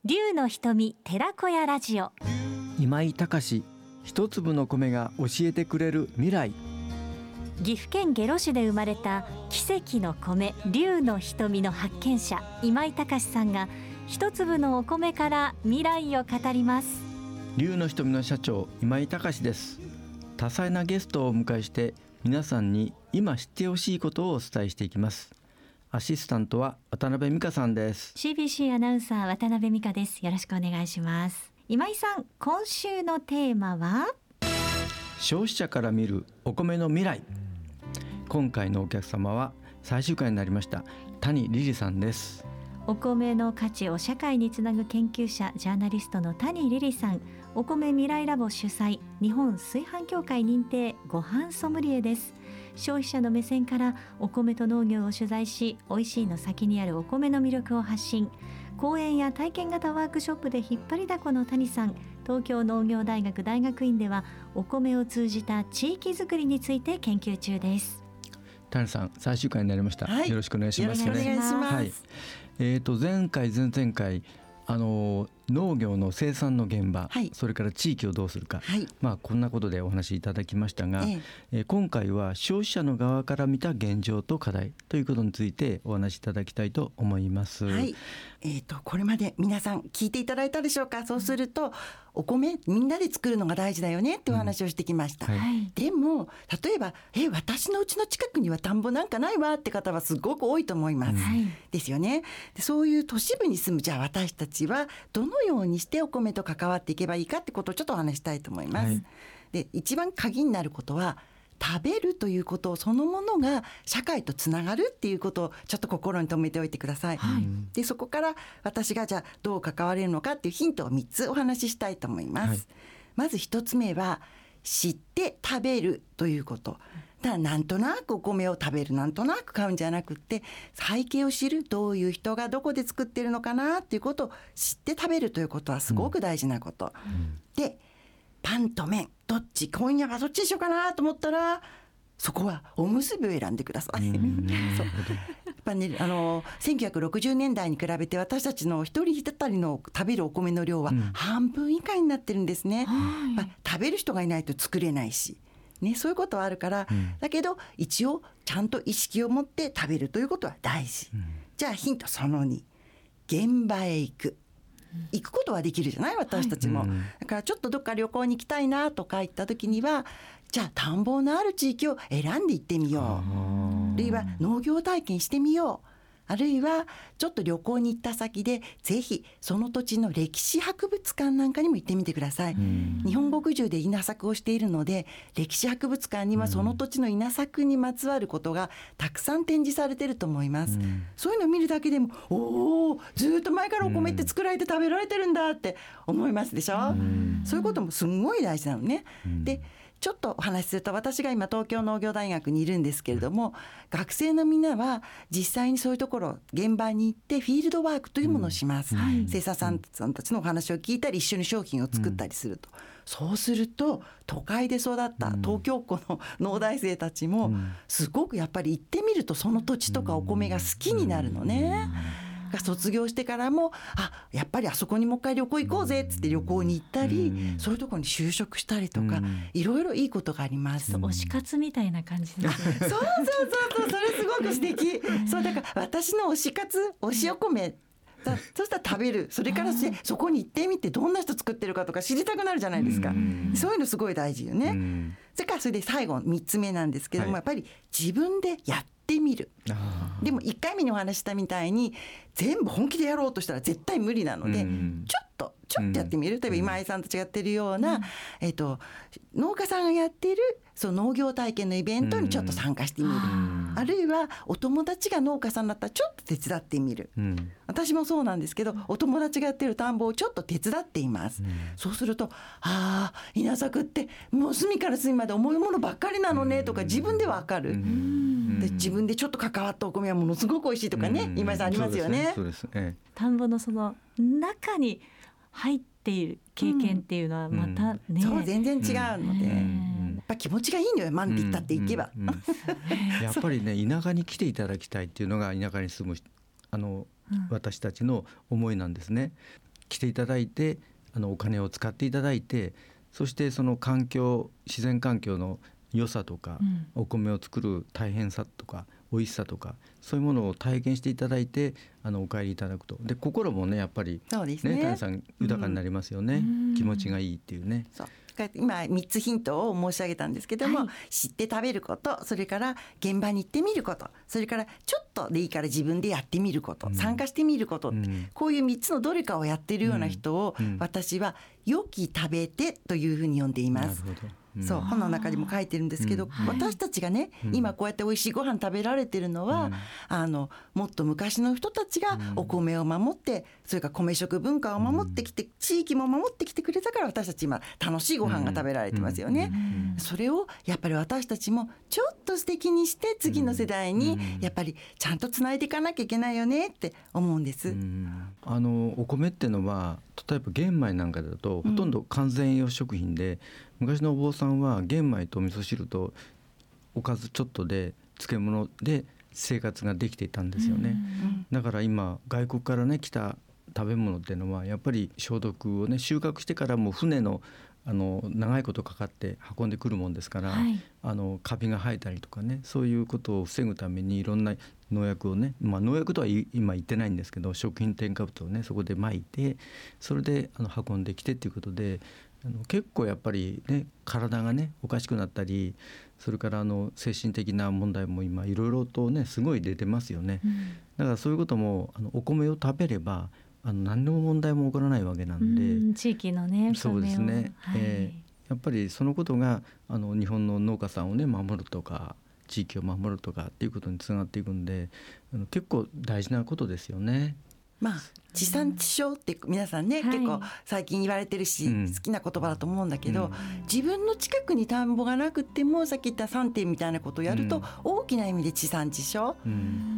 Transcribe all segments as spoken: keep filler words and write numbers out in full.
龍の瞳寺子屋ラジオ。 今井隆、一粒の米が教えてくれる未来。 岐阜県下呂市で生まれた奇跡の米龍の瞳の発見者今井隆さんが一粒のお米から未来を語ります。 龍の瞳の社長今井隆です。多彩なゲストをお迎えして皆さんに今知ってほしいことをお伝えしていきます。アシスタントは渡辺美香さんです。 シービーシー アナウンサー渡辺美香です。よろしくお願いします。今井さん、今週のテーマは消費者から見るお米の未来。今回のお客様は最終回になりました谷リリさんです。 お米の価値を社会につなぐ研究者ジャーナリストの谷リリさん、お米未来ラボ主催、日本炊飯協会認定ご飯ソムリエです。消費者の目線からお米と農業を取材し、美味しいの先にあるお米の魅力を発信。講演や体験型ワークショップで引っ張りだこの谷さん、東京農業大学大学院ではお米を通じた地域づくりについて研究中です。 谷さん、最終回になりました、はい、よろしくお願いします。 よろしくお願いします、はい。 えー、と前回前々回あの農業の生産の現場、はい、それから地域をどうするか、はい、まあ、こんなことでお話しいただきましたが、えええー、今回は消費者の側から見た現状と課題ということについてお話しいただきたいと思います。 はい、えー、とこれまで皆さん聞いていただいたでしょうか。そうするとお米みんなで作るのが大事だよねってお話をしてきました、うん、はい、でも例えばえ私のうちの近くには田んぼなんかないわって方はすごく多いと思います、うん、ですよね。でそういう都市部に住むじゃあ私たちはどのようにしてお米と関わっていけばいいかってことをちょっとお話したいと思います、はい、で一番鍵になることは食べるということそのものが社会とつながるっていうことをちょっと心に留めておいてください、はい、でそこから私がじゃあどう関われるのかっていうヒントをみっつお話ししたいと思います、はい、まずひとつめは知って食べるということ。だからなんとなくお米を食べる、なんとなく買うんじゃなくって背景を知る、どういう人がどこで作ってるのかなっていうことを知って食べるということはすごく大事なこと、うん、でパンと麺どっち、今夜はどっちにしようかなと思ったらそこはおむすびを選んでください。そうやっぱね、あのせんきゅうひゃくろくじゅうねんだいに比べて私たちの一人当たりの食べるお米の量は半分以下になってるんですね、うん、まあ、食べる人がいないと作れないしね、そういうことはあるから、うん、だけど一応ちゃんと意識を持って食べるということは大事、うん、じゃあヒントそのに、現場へ行く。行くことはできるじゃない私たちも、はい、だからちょっとどっか旅行に行きたいなとか言った時にはじゃあ田んぼのある地域を選んで行ってみよう、あるいは農業体験してみよう、あるいはちょっと旅行に行った先でぜひその土地の歴史博物館なんかにも行ってみてください。日本国中で稲作をしているので歴史博物館にはその土地の稲作にまつわることがたくさん展示されていると思います。そういうのを見るだけでもおー、ずっと前からお米って作られて食べられてるんだって思いますでしょ。そういうこともすんごい大事なのね。でちょっとお話しすると私が今東京農業大学にいるんですけれども、学生のみんなは実際にそういうところ現場に行ってフィールドワークというものをします、うん、はい、生産者さんたちのお話を聞いたり一緒に商品を作ったりすると、うん、そうすると都会で育った東京っ子の農大生たちもすごくやっぱり行ってみるとその土地とかお米が好きになるのね、が卒業してからもあやっぱりあそこにもう一回旅行行こうぜっつって旅行に行ったり、うん、そういうところに就職したりとか、うん、いろいろいいことがあります。 推し活みたいな感じですね。 そうそうそうそう、それすごく素敵そうだから私の推し活推しお米だそしたら食べる、それからそこに行ってみてどんな人作ってるかとか知りたくなるじゃないですか、うん、そういうのすごい大事よね、うん、それからそれで最後みっつめなんですけども、はい、やっぱり自分でやってみる。でもいっかいめにお話したみたいに全部本気でやろうとしたら絶対無理なので、うん、ちょっとちょっとやってみる、例えば今井さんたちがやってるような、うん、えーと、農家さんがやってるその農業体験のイベントにちょっと参加してみる、うん、あるいはお友達が農家さんだったらちょっと手伝ってみる、うん、私もそうなんですけどお友達がやってる田んぼをちょっと手伝っています、うん、そうするとああ稲作ってもう隅から隅まで重いものばっかりなのねとか自分でわかる、うん、で自分でちょっと関わったお米はものすごく美味しいとかね、うん、今井さんありますよね。 そうですね、そうですね。 田んぼのその中に入っている経験っていうのはまたね、 うん、そう全然違うので、うん、やっぱ気持ちがいいのよ、満って言ったっていけば、うんうんうん、 やっぱりね田舎に来ていただきたいっていうのが田舎に住むあの、うん、私たちの思いなんですね。 来ていただいてあのお金を使っていただいて、そしてその環境自然環境の良さとか、うん、お米を作る大変さとか美味しさとかそういうものを体験していただいてあのお帰りいただくと。で心もねやっぱりそうですね、 谷さん豊かになりますよね、うん、気持ちがいいっていうね。 そう今みっつヒントを申し上げたんですけども、はい、知って食べること、それから現場に行ってみること、それからちょっとでいいから自分でやってみること、うん、参加してみること、うん、こういうみっつのどれかをやっているような人を、うん、私は良き食べてというふうに呼んでいます。 なるほど、うん、 そう本の中にも書いてるんですけど、うんはい、私たちがね、うん、今こうやって美味しいご飯食べられてるのは、うん、あのもっと昔の人たちがお米を守って、それから米食文化を守ってきて、うん、地域も守ってきてくれたから私たち今楽しいご飯が食べられてますよね、うん、それをやっぱり私たちもちょっと素敵にして次の世代にやっぱりちゃんとつないでいかなきゃいけないよねって思うんです、うん、 あのお米っていうのは例えば玄米なんかだとほとんど完全栄養食品で、うん、昔のお坊さんは玄米と味噌汁とおかずちょっとで漬物で生活ができていたんですよね、うん、だから今外国からね来た食べ物っていうのはやっぱり消毒をね収穫してからもう船のあの長いことかかって運んでくるもんですから、はい、あのカビが生えたりとかねそういうことを防ぐためにいろんな農薬をね、まあ、農薬とは今言ってないんですけど食品添加物をねそこで撒いてそれであの運んできてっていうことであの結構やっぱりね体がねおかしくなったりそれからあの精神的な問題も今いろいろとねすごい出てますよね、うん、だからそういうこともあのお米を食べればあの何の問題も起こらないわけなんで、 うん地域のねそうですね、はいえー、やっぱりそのことがあの日本の農家さんをね守るとか地域を守るとかっていうことにつながっていくんであの結構大事なことですよね。 まあ地産地消って皆さんね、うん、結構最近言われてるし、はい、好きな言葉だと思うんだけど、うん、自分の近くに田んぼがなくてもさっき言ったさんてんみたいなことをやると、うん、大きな意味で地産地消、うん、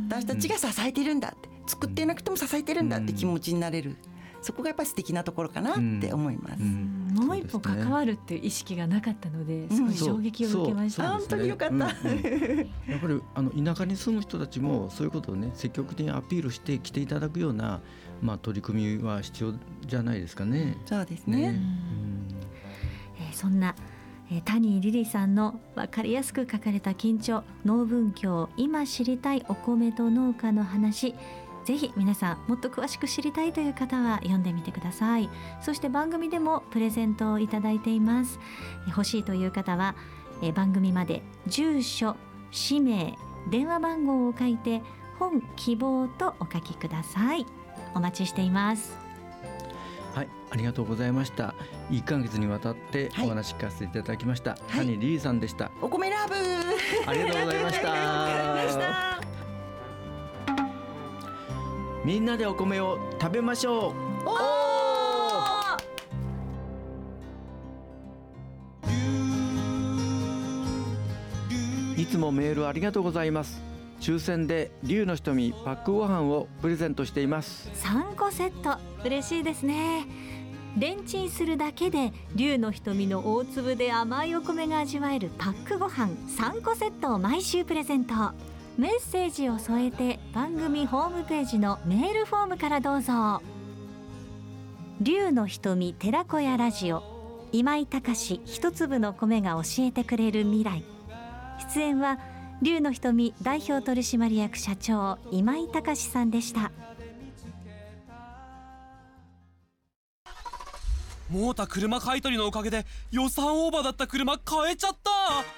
私たちが支えてるんだって作ってなくても支えてるんだって気持ちになれる、そこがやっぱり素敵なところかなって思います、うんうん、もう一歩関わるっていう意識がなかったので、すごい衝撃を受けました、 うん、本当によかった、うんうん、やっぱりあの田舎に住む人たちもそういうことをね積極的にアピールして来ていただくような、まあ、取り組みは必要じゃないですかね。 そうですね、ねうんえー、そんな谷リリさんの分かりやすく書かれた緊張農文教今知りたいお米と農家の話、ぜひ皆さんもっと詳しく知りたいという方は読んでみてください。そして番組でもプレゼントをいただいています。欲しいという方は番組まで住所、氏名、電話番号を書いて本希望とお書きください。お待ちしています。 はい、ありがとうございました。いっかげつにわたってお話聞かせていただきました、はい、谷リリさんでした。 お米ラブありがとうございましたみんなでお米を食べましょう。おーいつもメールありがとうございます。抽選で龍の瞳パックご飯をプレゼントしています。 さんこセット嬉しいですね。レンチンするだけで龍の瞳の大粒で甘いお米が味わえるパックご飯さんこセットを毎週プレゼント。メッセージを添えて番組ホームページのメールフォームからどうぞ。龍の瞳寺子屋ラジオ、今井隆一粒の米が教えてくれる未来。出演は龍の瞳代表取締役社長今井隆さんでした。 モータ車買い取りのおかげで予算オーバーだった車買えちゃった。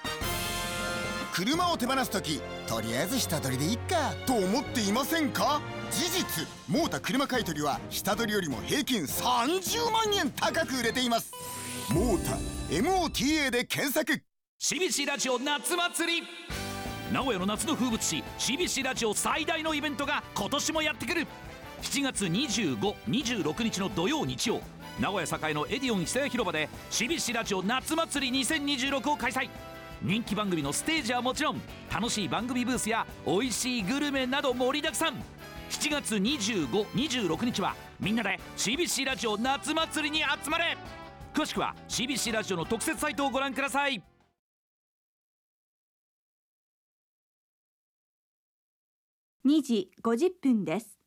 車を手放すときとりあえず下取りでいっかと思っていませんか？事実モータ車買い取りは下取りよりも平均さんじゅうまんえん高く売れています。モータ エムオーティーエー で検索。 シービーシー ラジオ夏祭り、名古屋の夏の風物詩 シービーシー ラジオ最大のイベントが今年もやってくる。しちがつにじゅうご、にじゅうろくにちの土曜日曜、名古屋栄のエディオン久屋広場で シービーシー ラジオ夏祭りにせんにじゅうろくを開催。人気番組のステージはもちろん楽しい番組ブースや美味しいグルメなど盛りだくさん。しちがつにじゅうご、にじゅうろくにちはみんなで シービーシー ラジオ夏祭りに集まれ。詳しくは シービーシー ラジオの特設サイトをご覧ください。 にじごじゅっぷんです。